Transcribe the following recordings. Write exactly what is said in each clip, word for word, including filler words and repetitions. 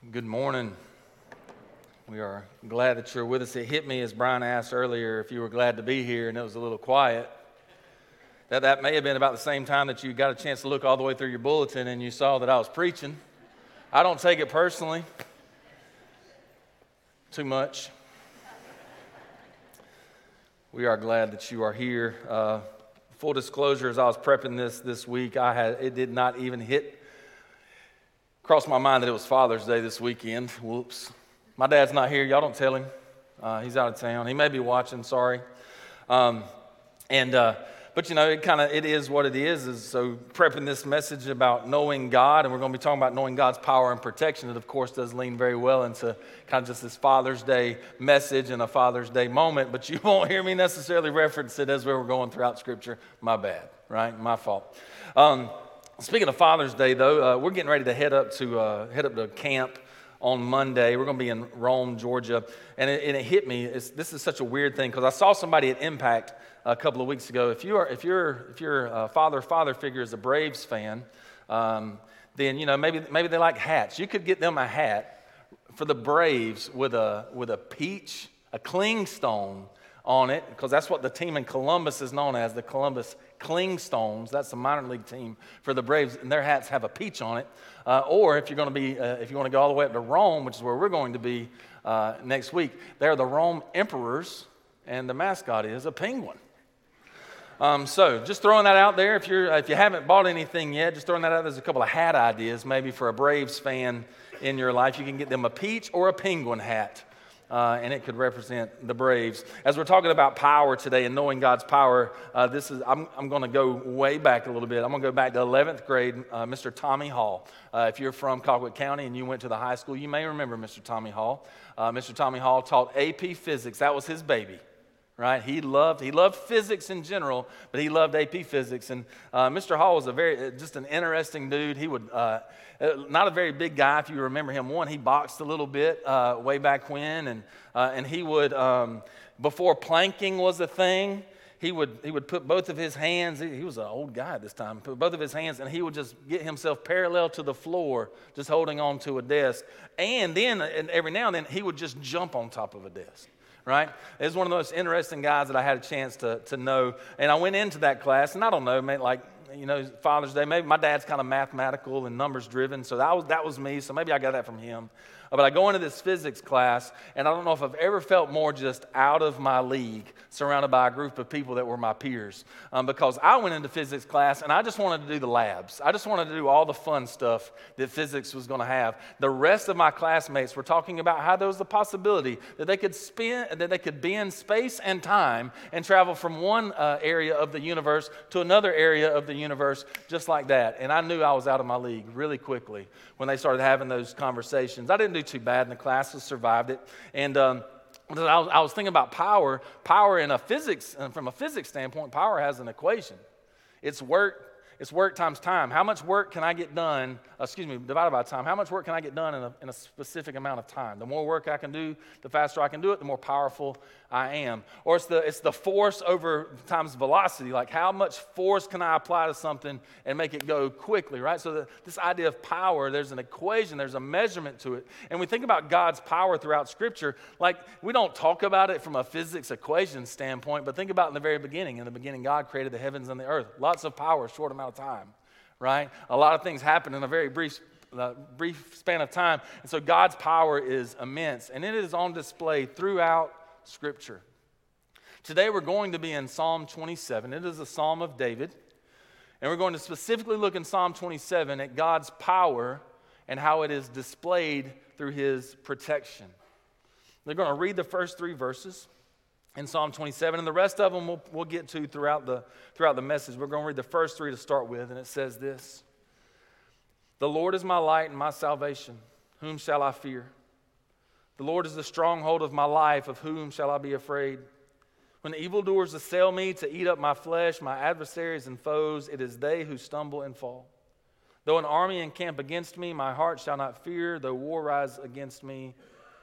Good morning. We are glad that you're with us. It hit me as Brian asked earlier if you were glad to be here, and it was a little quiet. That that may have been about the same time that you got a chance to look all the way through your bulletin and you saw that I was preaching. I don't take it personally too much. We are glad that you are here. Uh, full disclosure, as I was prepping this this week, I had it did not even hit crossed my mind that it was Father's Day this weekend. Whoops. My dad's not here. Y'all don't tell him. Uh, he's out of town. He may be watching. Sorry. Um, and uh, but you know, it kind of it is what it is. Is so prepping this message about knowing God, and we're going to be talking about knowing God's power and protection. It of course does lean very well into kind of just this Father's Day message and a Father's Day moment. But you won't hear me necessarily reference it as we were going throughout Scripture. My bad. Right? My fault. Um, Speaking of Father's Day, though, uh, we're getting ready to head up to uh, head up to camp on Monday. We're going to be in Rome, Georgia, and it, and it hit me. It's, this is such a weird thing because I saw somebody at Impact a couple of weeks ago. If you are, if you're, if your uh, father father figure is a Braves fan, um, then you know maybe maybe they like hats. You could get them a hat for the Braves with a with a peach, a clingstone on it, because that's what the team in Columbus is known as, the Columbus Clingstones. That's the minor league team for the Braves, and their hats have a peach on it. Uh, or if you're going to be, uh, if you want to go all the way up to Rome, which is where we're going to be uh, next week, they're the Rome Emperors, and the mascot is a penguin. Um, so just throwing that out there. If you're, if you haven't bought anything yet, just throwing that out. There's a couple of hat ideas maybe for a Braves fan in your life. You can get them a peach or a penguin hat. Uh, and it could represent the Braves. As we're talking about power today and knowing God's power, uh, this is I'm, I'm going to go way back a little bit. I'm going to go back to eleventh grade, uh, Mister Tommy Hall. Uh, if you're from Colquitt County and you went to the high school, you may remember Mister Tommy Hall. Uh, Mister Tommy Hall taught A P Physics. That was his baby. Right, he loved he loved physics in general, but he loved A P Physics. And uh, Mister Hall was a very just an interesting dude. He would uh, not a very big guy, if you remember him. One, he boxed a little bit uh, way back when, and uh, and he would um, before planking was a thing. He would he would put both of his hands. He, he was an old guy at this time. Put both of his hands, and he would just get himself parallel to the floor, just holding on to a desk. And then and every now and then he would just jump on top of a desk. Right? It was one of the most interesting guys that I had a chance to to know. And I went into that class, and I don't know, maybe like, you know, Father's Day, maybe my dad's kind of mathematical and numbers driven, so that was that was me, so maybe I got that from him. But I go into this physics class, and I don't know if I've ever felt more just out of my league, surrounded by a group of people that were my peers. Um, because I went into physics class, and I just wanted to do the labs. I just wanted to do all the fun stuff that physics was going to have. The rest of my classmates were talking about how there was the possibility that they could spin, that they could bend space and time and travel from one uh, area of the universe to another area of the universe, just like that. And I knew I was out of my league really quickly when they started having those conversations. I didn't do too bad in the class, I survived it. And um, I, was, I was thinking about power. Power in a physics, from a physics standpoint, power has an equation. It's work. It's work times time. How much work can I get done, uh, excuse me, divided by time, how much work can I get done in a, in a specific amount of time? The more work I can do, the faster I can do it, the more powerful I am. Or it's the it's the force over times velocity, like how much force can I apply to something and make it go quickly, right? So the, this idea of power, there's an equation, there's a measurement to it. And we think about God's power throughout Scripture, like we don't talk about it from a physics equation standpoint, but think about in the very beginning. In the beginning, God created the heavens and the earth. Lots of power, short amount of time, right? A lot of things happen in a very brief uh, brief span of time. And so God's power is immense, and it is on display throughout Scripture. Today we're going to be in Psalm twenty-seven. It is a Psalm of David, and we're going to specifically look in Psalm twenty-seven at God's power and how it is displayed through his protection. They're going to read the first three verses in Psalm twenty-seven, and the rest of them we'll, we'll get to throughout the, throughout the message. We're going to read the first three to start with, and it says this: The Lord is my light and my salvation. Whom shall I fear? The Lord is the stronghold of my life. Of whom shall I be afraid? When evildoers assail me to eat up my flesh, my adversaries and foes, it is they who stumble and fall. Though an army encamp against me, my heart shall not fear. Though war rise against me,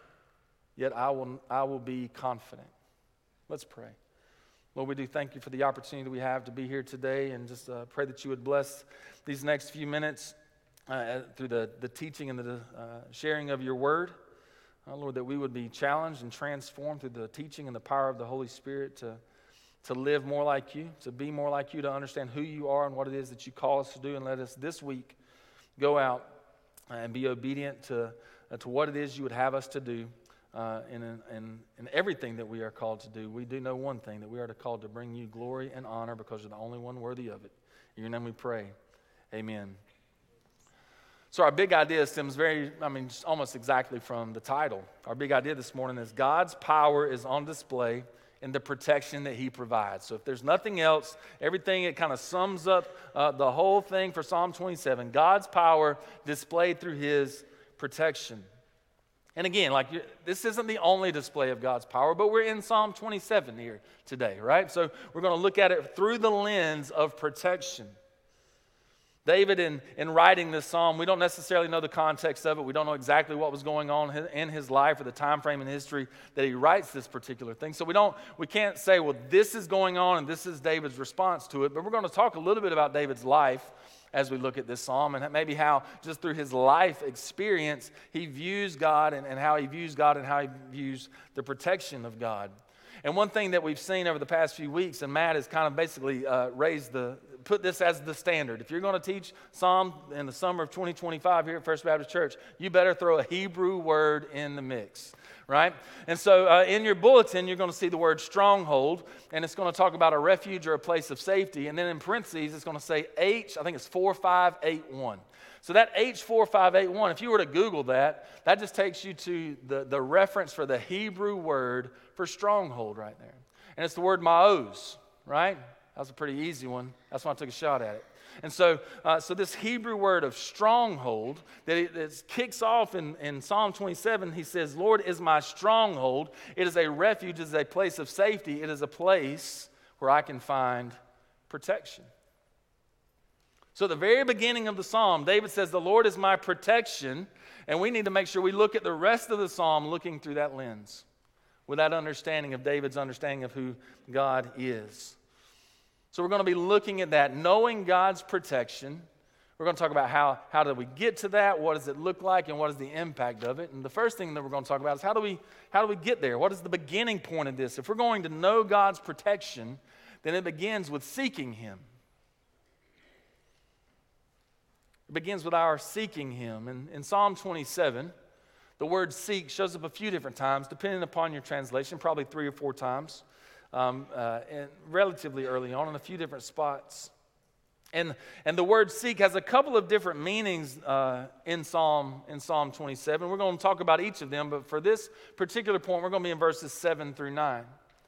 yet I will, I will be confident. Let's pray. Lord, we do thank you for the opportunity we have to be here today, and just uh, pray that you would bless these next few minutes uh, through the, the teaching and the uh, sharing of your word. Uh, Lord, that we would be challenged and transformed through the teaching and the power of the Holy Spirit to, to live more like you, to be more like you, to understand who you are and what it is that you call us to do. And let us this week go out and be obedient to, uh, to what it is you would have us to do uh, in, in, in everything that we are called to do. We do know one thing, that we are called to bring you glory and honor because you're the only one worthy of it. In your name we pray. Amen. So our big idea stems very, I mean, just almost exactly from the title. Our big idea this morning is God's power is on display in the protection that he provides. So if there's nothing else, everything, it kind of sums up uh, the whole thing for Psalm twenty-seven. God's power displayed through his protection. And again, like this isn't the only display of God's power, but we're in Psalm twenty-seven here today, right? So we're going to look at it through the lens of protection. David, in, in writing this psalm, we don't necessarily know the context of it. We don't know exactly what was going on in his life or the time frame in history that he writes this particular thing. So we don't, we can't say, well, this is going on and this is David's response to it. But we're going to talk a little bit about David's life as we look at this psalm, and maybe how just through his life experience he views God and, and how he views God and how he views the protection of God. And one thing that we've seen over the past few weeks, and Matt has kind of basically uh, raised the, put this as the standard. If you're going to teach Psalm in the summer of twenty twenty-five here at First Baptist Church, you better throw a Hebrew word in the mix, right? And so uh, in your bulletin, you're going to see the word stronghold, and it's going to talk about a refuge or a place of safety. And then in parentheses, it's going to say H, I think it's four five eight one. So that H four five eight one, if you were to Google that, that just takes you to the, the reference for the Hebrew word for stronghold right there. And it's the word ma'oz, right? That was a pretty easy one. That's why I took a shot at it. And so uh, so this Hebrew word of stronghold that it, it kicks off in, in Psalm twenty-seven, he says, Lord is my stronghold. It is a refuge, it is a place of safety. It is a place where I can find protection. So at the very beginning of the psalm, David says, the Lord is my protection, and we need to make sure we look at the rest of the psalm looking through that lens, with that understanding of David's understanding of who God is. So we're going to be looking at that, knowing God's protection. We're going to talk about how, how do we get to that, what does it look like, and what is the impact of it. And the first thing that we're going to talk about is how do we, how do we get there? What is the beginning point of this? If we're going to know God's protection, then it begins with seeking him. It begins with our seeking him. And in Psalm twenty-seven, the word seek shows up a few different times, depending upon your translation, probably three or four times, um, uh, and relatively early on in a few different spots. And, and the word seek has a couple of different meanings uh, in Psalm in Psalm twenty-seven. We're going to talk about each of them, but for this particular point, we're going to be in verses seven through nine.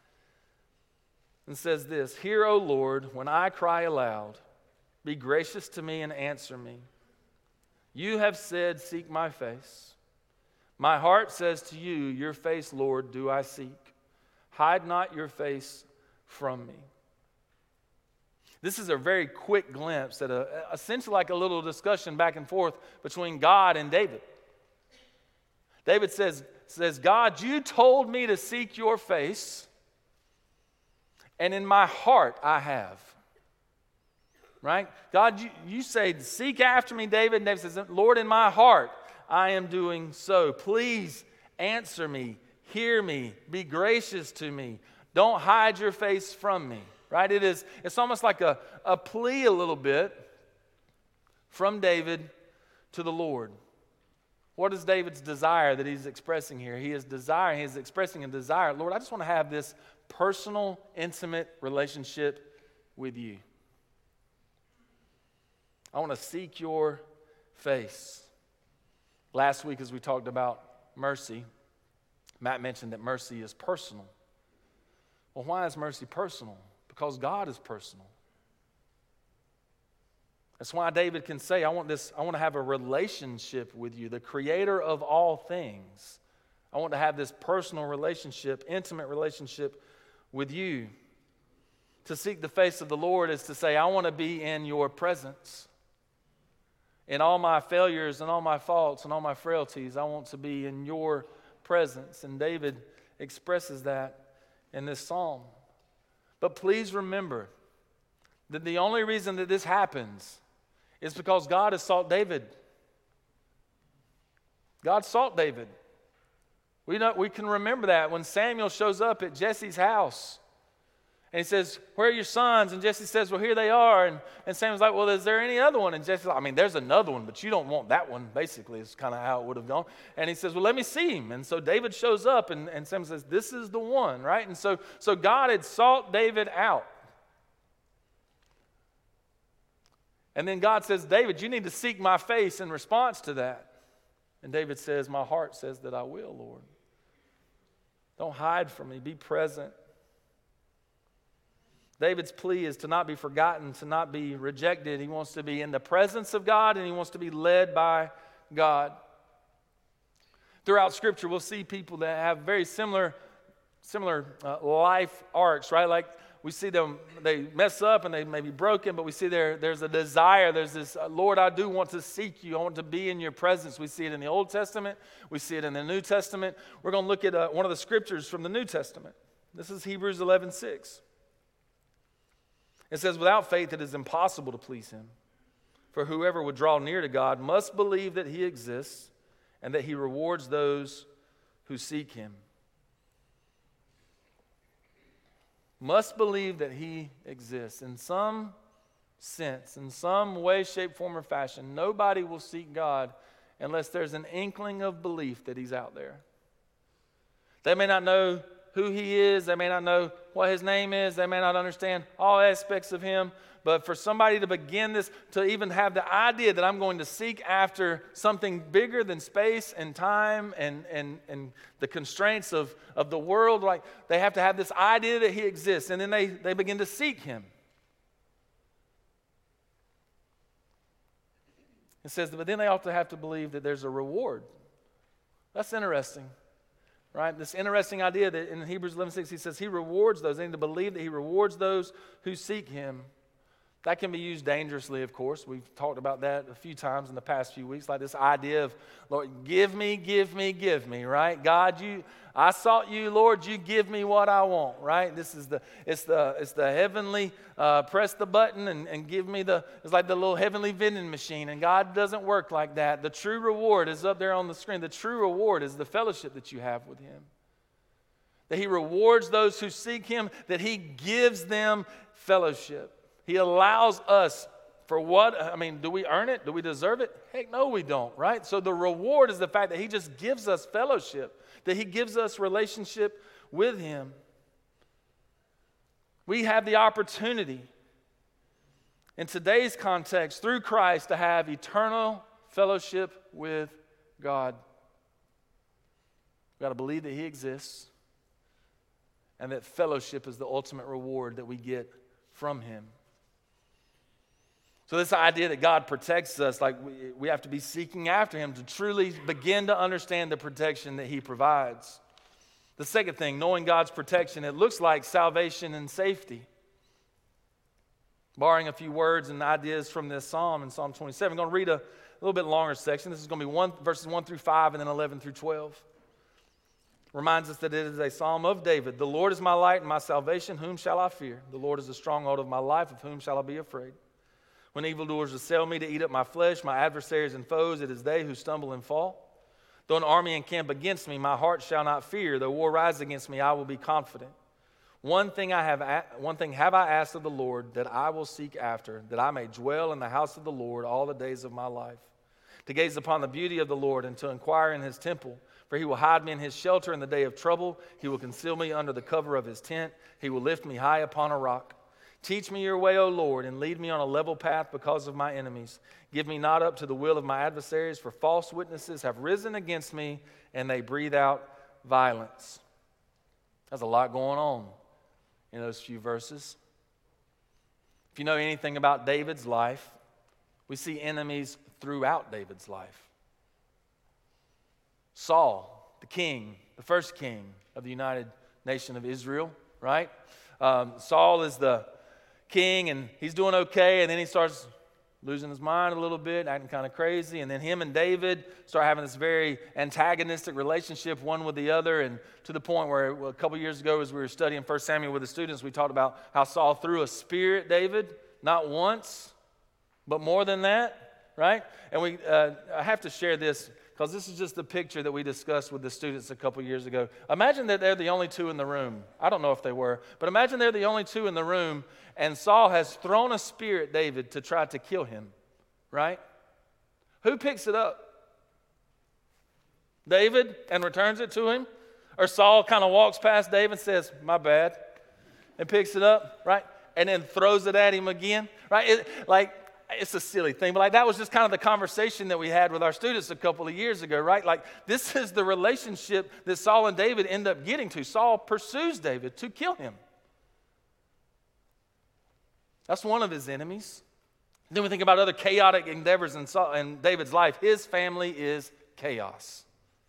It says this, Hear, O Lord, when I cry aloud, be gracious to me and answer me. You have said, seek my face. My heart says to you, your face, Lord, do I seek. Hide not your face from me. This is a very quick glimpse at a, essentially like a little discussion back and forth between God and David. David says, says, God, you told me to seek your face, and in my heart I have. Right? God, you, you say, seek after me, David. And David says, Lord, in my heart, I am doing so. Please answer me, hear me, be gracious to me. Don't hide your face from me. Right? It is, it's almost like a, a plea a little bit from David to the Lord. What is David's desire that he's expressing here? He is desiring, he is expressing a desire. Lord, I just want to have this personal, intimate relationship with you. I want to seek your face. Last week as we talked about mercy, Matt mentioned that mercy is personal. Well, why is mercy personal? Because God is personal. That's why David can say, I want this, I want to have a relationship with you, the creator of all things. I want to have this personal relationship, intimate relationship with you. To seek the face of the Lord is to say, I want to be in your presence. In all my failures and all my faults and all my frailties, I want to be in your presence. And David expresses that in this psalm. But please remember that the only reason that this happens is because God has sought David God sought David. We know, we can remember that when Samuel shows up at Jesse's house. And he says, where are your sons? And Jesse says, well, here they are. And, and Samuel's like, well, is there any other one? And Jesse's like, I mean, there's another one, but you don't want that one, basically, is kind of how it would have gone. And he says, well, let me see him. And so David shows up, and, and Samuel says, this is the one, right? And so, so God had sought David out. And then God says, David, you need to seek my face in response to that. And David says, my heart says that I will, Lord. Don't hide from me. Be present. David's plea is to not be forgotten, to not be rejected. He wants to be in the presence of God, and he wants to be led by God. Throughout Scripture, we'll see people that have very similar, similar uh, life arcs, right? Like we see them, they mess up and they may be broken, but we see there, there's a desire. There's this, uh, Lord, I do want to seek you. I want to be in your presence. We see it in the Old Testament. We see it in the New Testament. We're going to look at uh, one of the scriptures from the New Testament. This is Hebrews eleven six. It says, without faith it is impossible to please him. For whoever would draw near to God must believe that he exists and that he rewards those who seek him. Must believe that he exists. In some sense, in some way, shape, form, or fashion, nobody will seek God unless there's an inkling of belief that he's out there. They may not know who he is. They may not know what his name is. They may not understand all aspects of him. But for somebody to begin this, to even have the idea that I'm going to seek after something bigger than space and time and, and, and the constraints of, of the world, like they have to have this idea that he exists. And then they, they begin to seek him. It says, but then they also have to believe that there's a reward. That's interesting. Right? This interesting idea that in Hebrews eleven six he says he rewards those. They need to believe that he rewards those who seek him. That can be used dangerously, of course. We've talked about that a few times in the past few weeks, like this idea of, Lord, give me, give me, give me, right? God, you, I sought you, Lord, you give me what I want, right? This is the, it's the, it's the heavenly, uh, press the button and, and give me the, it's like the little heavenly vending machine, and God doesn't work like that. The true reward is up there on the screen. The true reward is the fellowship that you have with him. That he rewards those who seek him, that he gives them fellowship. He allows us for what? I mean, do we earn it? Do we deserve it? Heck no, we don't, right? So the reward is the fact that he just gives us fellowship, that he gives us relationship with him. We have the opportunity in today's context through Christ to have eternal fellowship with God. We've got to believe that he exists and that fellowship is the ultimate reward that we get from him. So this idea that God protects us, like we, we have to be seeking after him to truly begin to understand the protection that he provides. The second thing, knowing God's protection, it looks like salvation and safety. Borrowing a few words and ideas from this psalm in Psalm twenty-seven, I'm going to read a, a little bit longer section. This is going to be one, verses one through five and then eleven through twelve. Reminds us that it is a psalm of David. The Lord is my light and my salvation, whom shall I fear? The Lord is the stronghold of my life, of whom shall I be afraid? When evildoers assail me to eat up my flesh, my adversaries and foes, it is they who stumble and fall. Though an army encamp against me, my heart shall not fear. Though war rise against me, I will be confident. One thing I have, a- one thing have I asked of the Lord that I will seek after, that I may dwell in the house of the Lord all the days of my life, to gaze upon the beauty of the Lord and to inquire in his temple. For he will hide me in his shelter in the day of trouble. He will conceal me under the cover of his tent. He will lift me high upon a rock. Teach me your way, O Lord, and lead me on a level path because of my enemies. Give me not up to the will of my adversaries, for false witnesses have risen against me, and they breathe out violence. There's a lot going on in those few verses. If you know anything about David's life, we see enemies throughout David's life. Saul, the king, the first king of the United Nation of Israel, right? Um, Saul is the king, and he's doing okay, and then he starts losing his mind a little bit, acting kind of crazy, and then him and David start having this very antagonistic relationship, one with the other, and to the point where well, a couple years ago as we were studying First Samuel with the students, we talked about how Saul threw a spear at David, not once, but more than that, right? And we, uh, I have to share this. because this is just the picture that we discussed with the students a couple years ago. Imagine that they're the only two in the room. I don't know if they were, but imagine they're the only two in the room, and Saul has thrown a spear at David to try to kill him, right? Who picks it up? David, and returns it to him? Or Saul kind of walks past David and says, my bad, and picks it up, right? And then throws it at him again, right? It, like, it's a silly thing, but like that was just kind of the conversation that we had with our students a couple of years ago, right? Like, this is the relationship that Saul and David end up getting to. Saul pursues David to kill him. That's one of his enemies. Then we think about other chaotic endeavors in, Saul, in David's life. His family is chaos.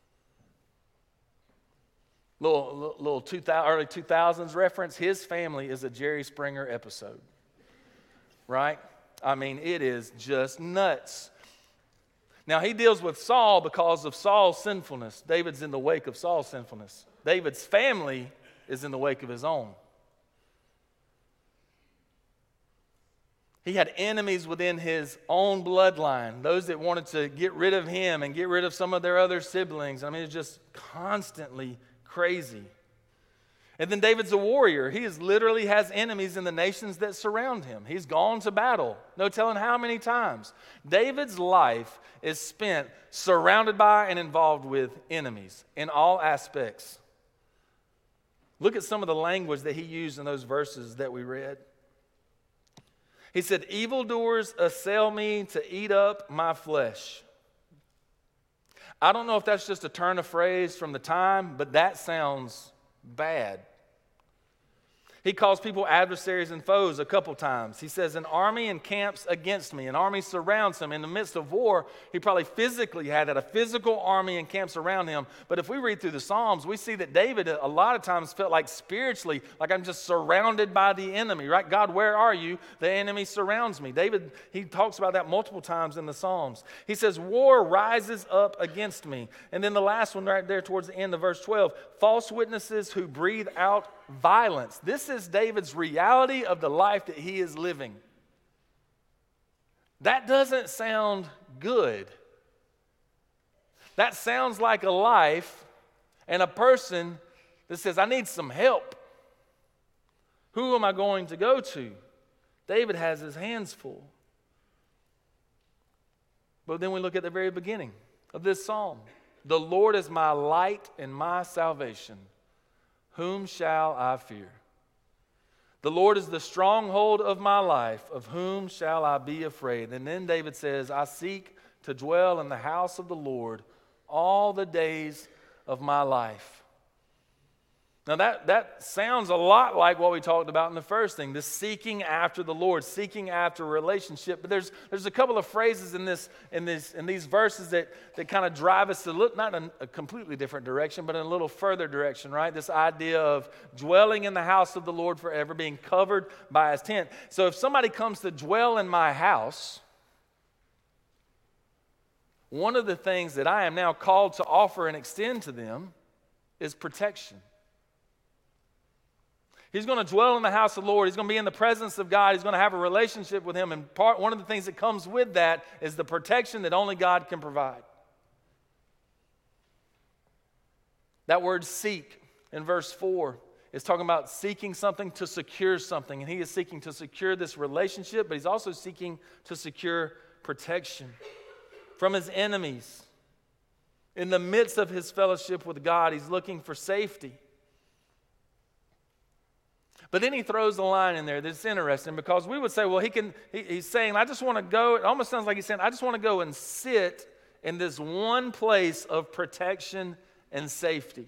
Little, little, little two thousand, early two thousands reference, his family is a Jerry Springer episode, right? I mean, it is just nuts. Now, he deals with Saul because of Saul's sinfulness. David's in the wake of Saul's sinfulness. David's family is in the wake of his own. He had enemies within his own bloodline, those that wanted to get rid of him and get rid of some of their other siblings. I mean, it's just constantly crazy. And then David's a warrior. He is literally has enemies in the nations that surround him. He's gone to battle, no telling how many times. David's life is spent surrounded by and involved with enemies in all aspects. Look at some of the language that he used in those verses that we read. He said, evildoers assail me to eat up my flesh. I don't know if that's just a turn of phrase from the time, but that sounds bad. He calls people adversaries and foes a couple times. He says, an army encamps against me. An army surrounds him. In the midst of war, he probably physically had that. A physical army encamps around him. But if we read through the Psalms, we see that David a lot of times felt like spiritually, like I'm just surrounded by the enemy, right? God, where are you? The enemy surrounds me. David, he talks about that multiple times in the Psalms. He says, war rises up against me. And then the last one right there towards the end of verse twelve, false witnesses who breathe out violence. This is David's reality of the life that he is living. That doesn't sound good. That sounds like a life and a person that says, I need some help. Who am I going to go to? David has his hands full. But then we look at the very beginning of this psalm. The Lord is my light and my salvation. Whom shall I fear? The Lord is the stronghold of my life. Of whom shall I be afraid? And then David says, I seek to dwell in the house of the Lord all the days of my life. Now that, that sounds a lot like what we talked about in the first thing, this seeking after the Lord, seeking after a relationship. But there's there's a couple of phrases in this in this in these verses that, that kind of drive us to look not in a completely different direction, but in a little further direction, right? This idea of dwelling in the house of the Lord forever, being covered by his tent. So if somebody comes to dwell in my house, one of the things that I am now called to offer and extend to them is protection. He's going to dwell in the house of the Lord. He's going to be in the presence of God. He's going to have a relationship with him. And part, one of the things that comes with that is the protection that only God can provide. That word seek in verse four is talking about seeking something to secure something. And he is seeking to secure this relationship, but he's also seeking to secure protection from his enemies. In the midst of his fellowship with God, he's looking for safety. But then he throws the line in there that's interesting, because we would say, well, he can. He, he's saying, I just want to go. It almost sounds like he's saying, I just want to go and sit in this one place of protection and safety.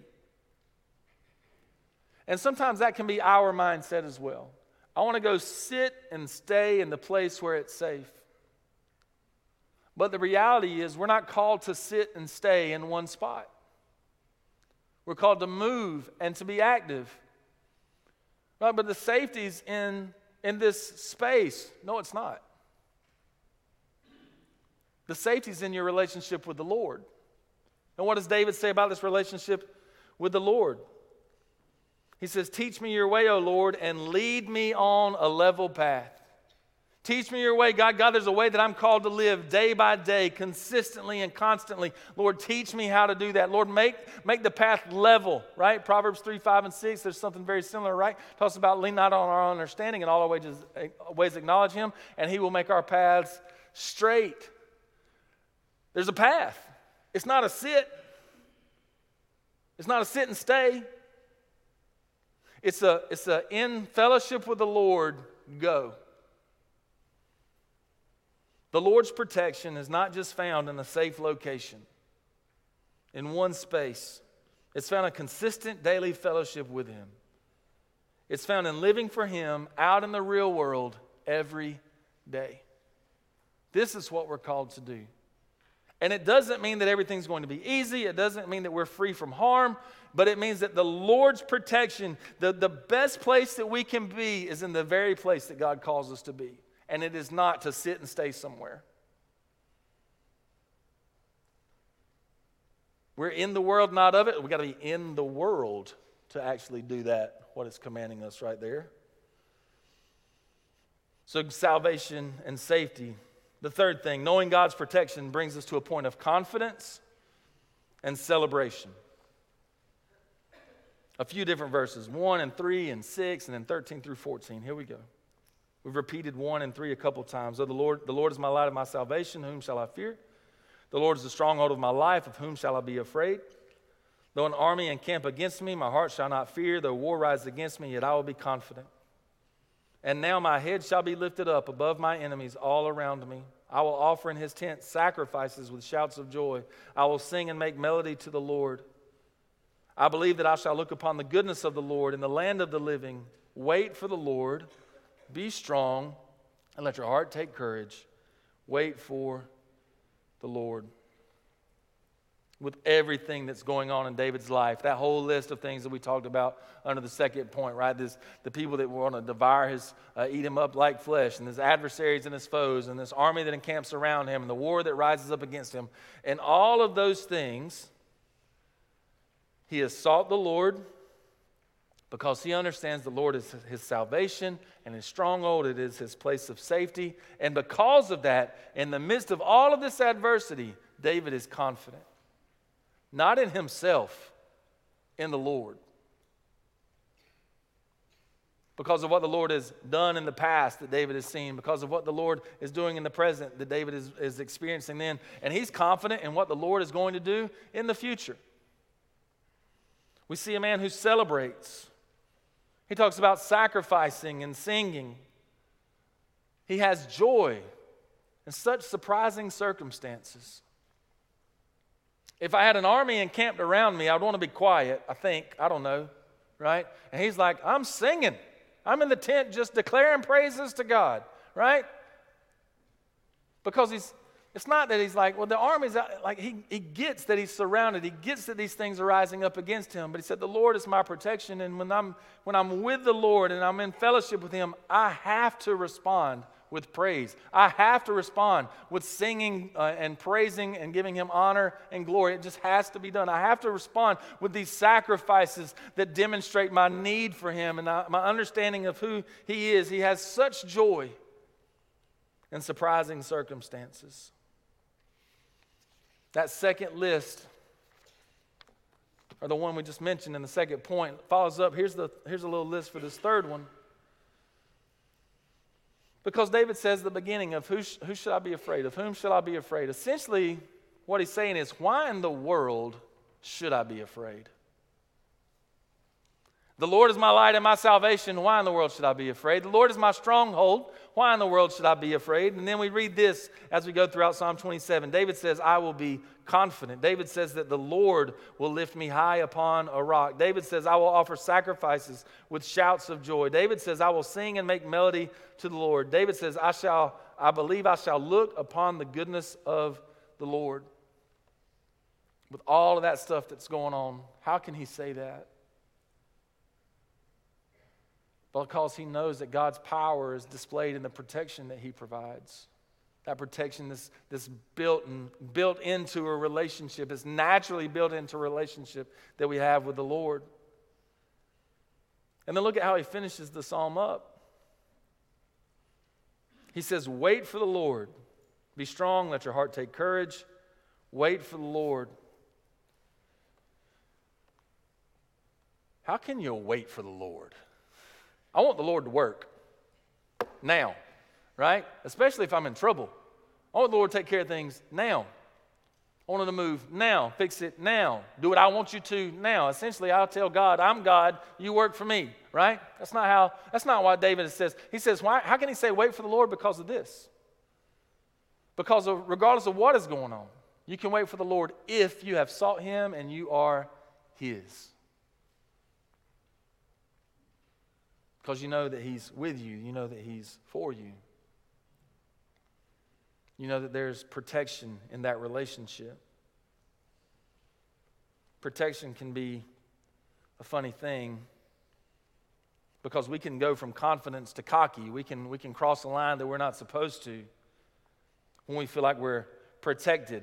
And sometimes that can be our mindset as well. I want to go sit and stay in the place where it's safe. But the reality is we're not called to sit and stay in one spot. We're called to move and to be active. Right, but the safety's in, in this space. No, it's not. The safety's in your relationship with the Lord. And what does David say about this relationship with the Lord? He says, teach me your way, O Lord, and lead me on a level path. Teach me your way, God. God, there's a way that I'm called to live day by day, consistently and constantly. Lord, teach me how to do that. Lord, make, make the path level, right? Proverbs three, five, and six, there's something very similar, right? Talks about lean not on our understanding, in all our ways, ways acknowledge him, and he will make our paths straight. There's a path. It's not a sit. It's not a sit and stay. It's a, it's a in fellowship with the Lord, go. The Lord's protection is not just found in a safe location, in one space. It's found in consistent daily fellowship with him. It's found in living for him out in the real world every day. This is what we're called to do. And it doesn't mean that everything's going to be easy. It doesn't mean that we're free from harm. But it means that the Lord's protection, the, the best place that we can be is in the very place that God calls us to be. And it is not to sit and stay somewhere. We're in the world, not of it. We've got to be in the world to actually do that, what it's commanding us right there. So salvation and safety. The third thing, knowing God's protection brings us to a point of confidence and celebration. A few different verses, one and three and six and then thirteen through fourteen. Here we go. We've repeated one and three a couple times. Oh, the Lord, the Lord is my light of my salvation, whom shall I fear? The Lord is the stronghold of my life, of whom shall I be afraid? Though an army encamp against me, my heart shall not fear. Though war rise against me, yet I will be confident. And now my head shall be lifted up above my enemies all around me. I will offer in his tent sacrifices with shouts of joy. I will sing and make melody to the Lord. I believe that I shall look upon the goodness of the Lord in the land of the living. Wait for the Lord. Be strong and let your heart take courage. Wait for the Lord. With everything that's going on in David's life, that whole list of things that we talked about under the second point, right? This, the people that want to devour his, uh, eat him up like flesh, and his adversaries and his foes, and this army that encamps around him, and the war that rises up against him, and all of those things, he has sought the Lord because he understands the Lord is his salvation and his stronghold. It is his place of safety. And because of that, in the midst of all of this adversity, David is confident. Not in himself, in the Lord. Because of what the Lord has done in the past that David has seen. Because of what the Lord is doing in the present that David is, is experiencing then. And he's confident in what the Lord is going to do in the future. We see a man who celebrates. He talks about sacrificing and singing. He has joy in such surprising circumstances. If I had an army encamped around me, I'd want to be quiet, I think. I don't know, right? And he's like, I'm singing. I'm in the tent just declaring praises to God, right? Because he's, it's not that he's like, well, the army's out. Like he, he gets that he's surrounded. He gets that these things are rising up against him. But he said, the Lord is my protection. And when I'm, when I'm with the Lord and I'm in fellowship with him, I have to respond with praise. I have to respond with singing uh, and praising and giving him honor and glory. It just has to be done. I have to respond with these sacrifices that demonstrate my need for him and I, my understanding of who he is. He has such joy in surprising circumstances. That second list, or the one we just mentioned in the second point, follows up. Here's, the, here's a little list for this third one. Because David says at the beginning of who, sh- who should I be afraid of? Whom shall I be afraid? Essentially, what he's saying is, why in the world should I be afraid? The Lord is my light and my salvation. Why in the world should I be afraid? The Lord is my stronghold. Why in the world should I be afraid? And then we read this as we go throughout Psalm twenty-seven. David says, I will be confident. David says that the Lord will lift me high upon a rock. David says, I will offer sacrifices with shouts of joy. David says, I will sing and make melody to the Lord. David says, I shall, I believe I shall look upon the goodness of the Lord. With all of that stuff that's going on, how can he say that? Because he knows that God's power is displayed in the protection that he provides. That protection is this built and built into a relationship, is naturally built into a relationship that we have with the Lord. And then look at how he finishes the psalm up. He says, wait for the Lord. Be strong, let your heart take courage. Wait for the Lord. How can you wait for the Lord? I want the Lord to work now, right? Especially if I'm in trouble. I want the Lord to take care of things now. I want him to move now, fix it now, do what I want you to now. Essentially, I'll tell God, I'm God, you work for me, right? That's not how, that's not why David says. He says, why, how can he say wait for the Lord? Because of this. Because of, regardless of what is going on, you can wait for the Lord if you have sought him and you are his. Because you know that he's with you. You know that he's for you. You know that there's protection in that relationship. Protection can be a funny thing because we can go from confidence to cocky. We can, we can cross a line that we're not supposed to when we feel like we're protected.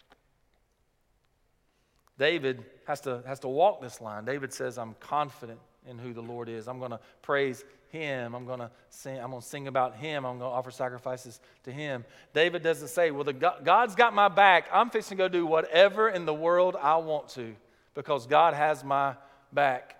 David has to, has to walk this line. David says, I'm confident in who the Lord is. I'm going to praise him. I'm going to sing, I'm going to sing about him. I'm going to offer sacrifices to him. David doesn't say, well, the God, God's got my back. I'm fixing to go do whatever in the world I want to because God has my back.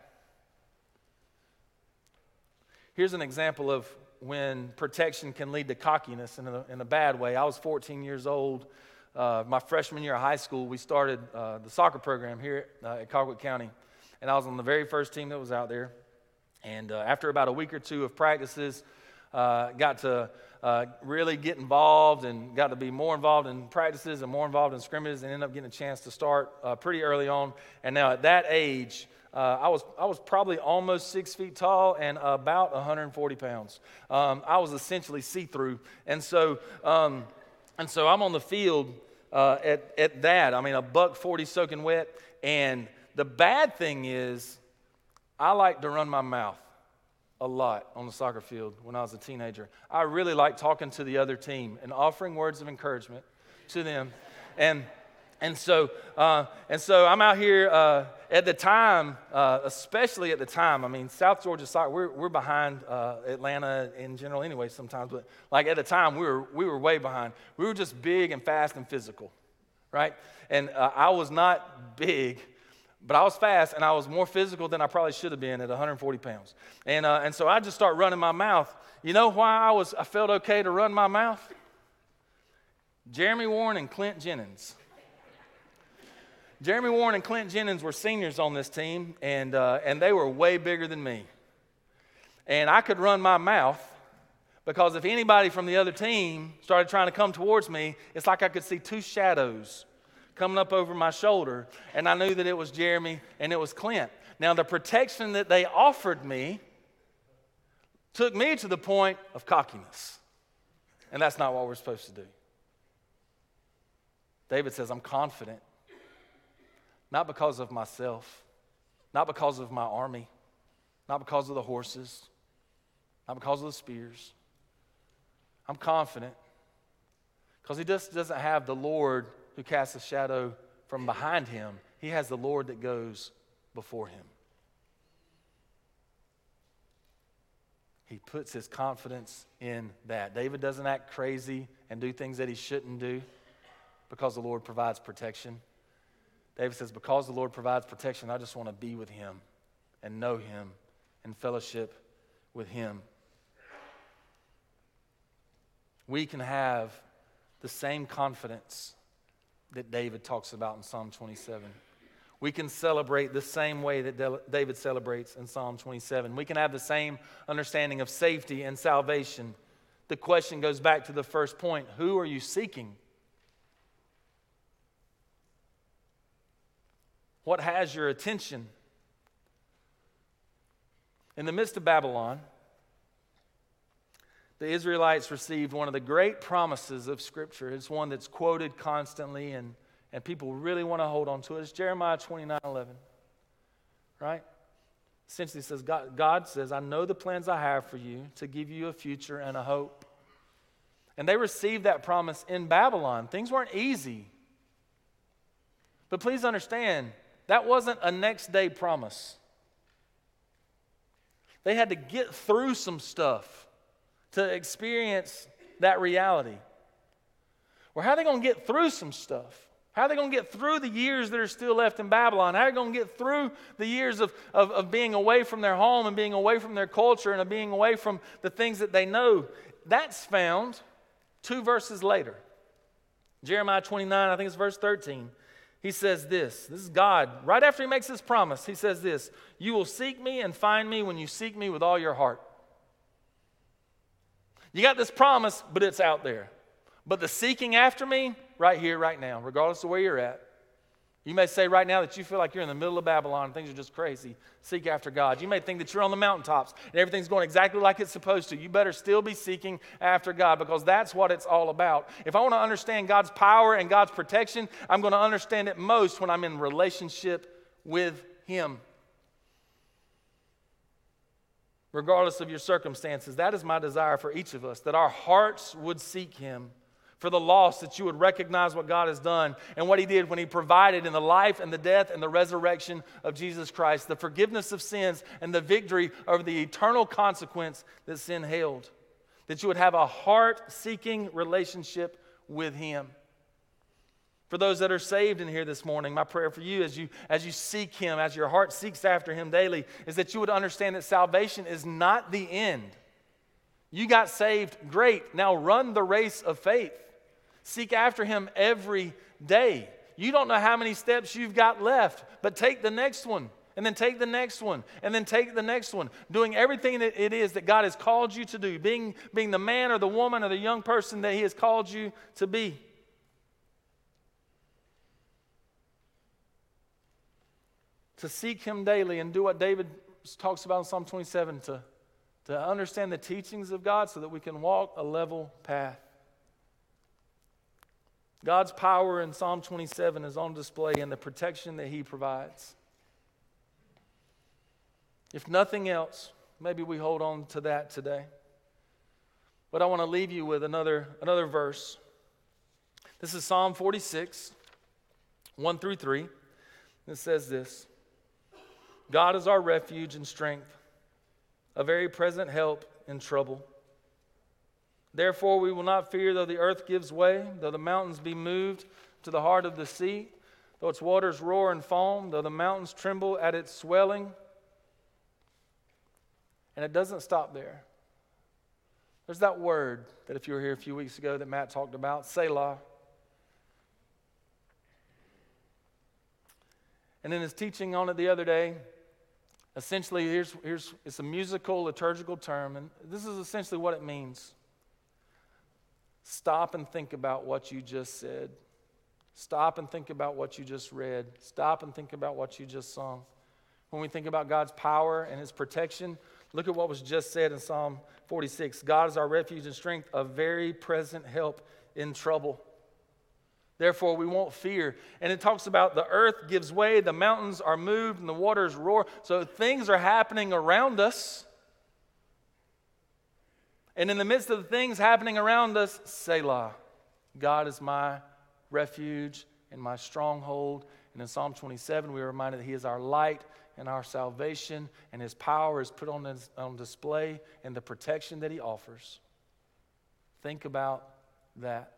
Here's an example of when protection can lead to cockiness in a, in a bad way. I was fourteen years old. Uh, my freshman year of high school, we started uh, the soccer program here uh, at Colquitt County. And I was on the very first team that was out there. And uh, after about a week or two of practices, uh, got to uh, really get involved and got to be more involved in practices and more involved in scrimmages and ended up getting a chance to start uh, pretty early on. And now at that age, uh, I was I was probably almost six feet tall and about one hundred forty pounds. Um, I was essentially see-through. And so, um, and so I'm on the field uh, at, at that. I mean, a buck forty soaking wet. And the bad thing is, I like to run my mouth a lot on the soccer field when I was a teenager. I really liked talking to the other team and offering words of encouragement to them. And and so uh, and so I'm out here uh, at the time, uh, especially at the time. I mean, South Georgia soccer, we're we're behind uh, Atlanta in general anyway sometimes. But like at the time, we were we were way behind. We were just big and fast and physical, right? And uh, I was not big. But I was fast, and I was more physical than I probably should have been at one hundred forty pounds. And uh, and so I just start running my mouth. You know why I was I felt okay to run my mouth? Jeremy Warren and Clint Jennings. Jeremy Warren and Clint Jennings were seniors on this team, and uh, and they were way bigger than me. And I could run my mouth because if anybody from the other team started trying to come towards me, it's like I could see two shadows coming up over my shoulder, and I knew that it was Jeremy and it was Clint. Now, the protection that they offered me took me to the point of cockiness, and that's not what we're supposed to do. David says, I'm confident, not because of myself, not because of my army, not because of the horses, not because of the spears. I'm confident because he just doesn't have the Lord who casts a shadow from behind him. He has the Lord that goes before him. He puts his confidence in that. David doesn't act crazy and do things that he shouldn't do because the Lord provides protection. David says, because the Lord provides protection, I just want to be with him and know him and fellowship with him. We can have the same confidence that David talks about in Psalm twenty-seven. We can celebrate the same way that David celebrates in Psalm twenty-seven. We can have the same understanding of safety and salvation. The question goes back to the first point. Who are you seeking? What has your attention? In the midst of Babylon, the Israelites received one of the great promises of Scripture. It's one that's quoted constantly, and, and people really want to hold on to it. It's Jeremiah twenty-nine eleven, right? Essentially says, God, God says, I know the plans I have for you to give you a future and a hope. And they received that promise in Babylon. Things weren't easy. But please understand, that wasn't a next day promise. They had to get through some stuff to experience that reality? Or how are they going to get through some stuff? How are they going to get through the years that are still left in Babylon? How are they going to get through the years of, of, of being away from their home and being away from their culture and of being away from the things that they know? That's found two verses later. Jeremiah twenty-nine, I think it's verse thirteen. He says this. This is God. Right after he makes this promise, he says this: "You will seek me and find me when you seek me with all your heart." You got this promise, but it's out there. But the seeking after me, right here, right now, regardless of where you're at. You may say right now that you feel like you're in the middle of Babylon and things are just crazy. Seek after God. You may think that you're on the mountaintops and everything's going exactly like it's supposed to. You better still be seeking after God, because that's what it's all about. If I want to understand God's power and God's protection, I'm going to understand it most when I'm in relationship with Him. Regardless of your circumstances, that is my desire for each of us, that our hearts would seek Him. For the lost, that you would recognize what God has done and what He did when He provided in the life and the death and the resurrection of Jesus Christ, the forgiveness of sins and the victory over the eternal consequence that sin held. That you would have a heart-seeking relationship with Him. For those that are saved in here this morning, my prayer for you as you, as you seek Him, as your heart seeks after Him daily, is that you would understand that salvation is not the end. You got saved, great. Now run the race of faith. Seek after Him every day. You don't know how many steps you've got left, but take the next one, and then take the next one, and then take the next one. Doing everything that it is that God has called you to do. Being, being the man or the woman or the young person that He has called you to be. To seek Him daily and do what David talks about in Psalm twenty-seven, to, to understand the teachings of God so that we can walk a level path. God's power in Psalm twenty-seven is on display in the protection that He provides. If nothing else, maybe we hold on to that today. But I want to leave you with another, another verse. This is Psalm forty-six, one through three. It says this: "God is our refuge and strength, a very present help in trouble. Therefore we will not fear, though the earth gives way, though the mountains be moved to the heart of the sea, though its waters roar and foam, though the mountains tremble at its swelling." And it doesn't stop there. There's that word that if you were here a few weeks ago that Matt talked about, Selah. And in his teaching on it the other day, essentially here's, here's it's a musical, liturgical term, and this is essentially what it means. Stop and think about what you just said. Stop and think about what you just read. Stop and think about what you just sung. When we think about God's power and His protection, look at what was just said in Psalm forty-six. God is our refuge and strength, a very present help in trouble. Therefore, we won't fear. And it talks about the earth gives way, the mountains are moved, and the waters roar. So things are happening around us. And in the midst of the things happening around us, Selah. God is my refuge and my stronghold. And in Psalm twenty-seven, we are reminded that He is our light and our salvation, and His power is put on, this, on display in the protection that He offers. Think about that.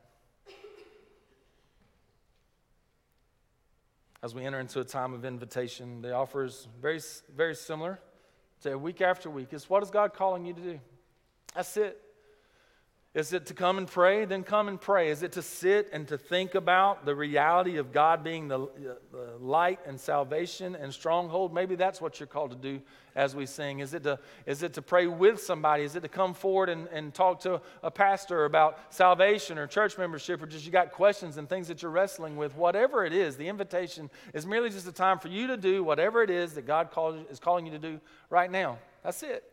As we enter into a time of invitation, the offer is very, very similar to week after week. It's what is God calling you to do? That's it. Is it to come and pray? Then come and pray. Is it to sit and to think about the reality of God being the, the light and salvation and stronghold? Maybe that's what you're called to do as we sing. Is it to, is it to pray with somebody? Is it to come forward and, and talk to a pastor about salvation or church membership, or just you got questions and things that you're wrestling with? Whatever it is, the invitation is merely just a time for you to do whatever it is that God calls, is calling you to do right now. That's it.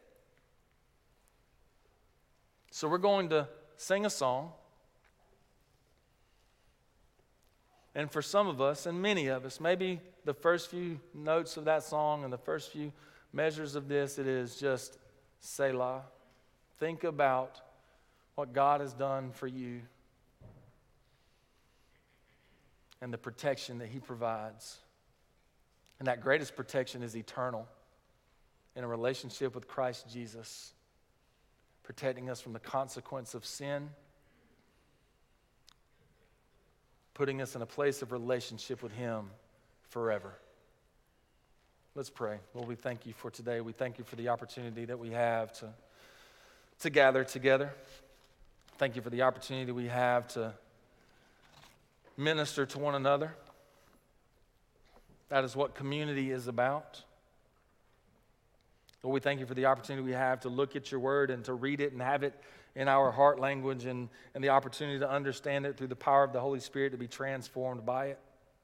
So we're going to sing a song. And for some of us, and many of us, maybe the first few notes of that song and the first few measures of this, it is just Selah. Think about what God has done for you and the protection that He provides. And that greatest protection is eternal in a relationship with Christ Jesus, protecting us from the consequence of sin putting us in a place of relationship with Him forever. Let's pray. Lord, we thank you for today. We thank you for the opportunity that we have to, to gather together. Thank you for the opportunity we have to minister to one another. That is what community is about. Lord, we thank you for the opportunity we have to look at your word and to read it and have it in our heart language, and, and the opportunity to understand it through the power of the Holy Spirit, to be transformed by it.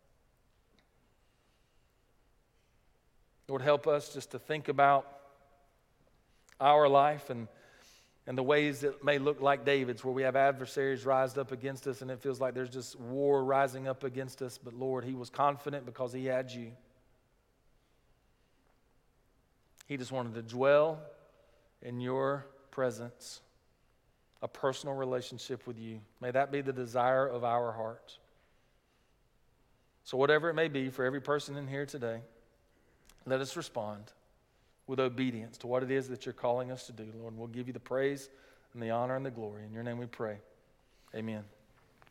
Lord, help us just to think about our life and, and the ways that may look like David's, where we have adversaries rise up against us and it feels like there's just war rising up against us. But Lord, he was confident because he had you. He just wanted to dwell in your presence, a personal relationship with you. May that be the desire of our heart. So whatever it may be for every person in here today, let us respond with obedience to what it is that you're calling us to do, Lord. And we'll give you the praise and the honor and the glory. In your name we pray. Amen.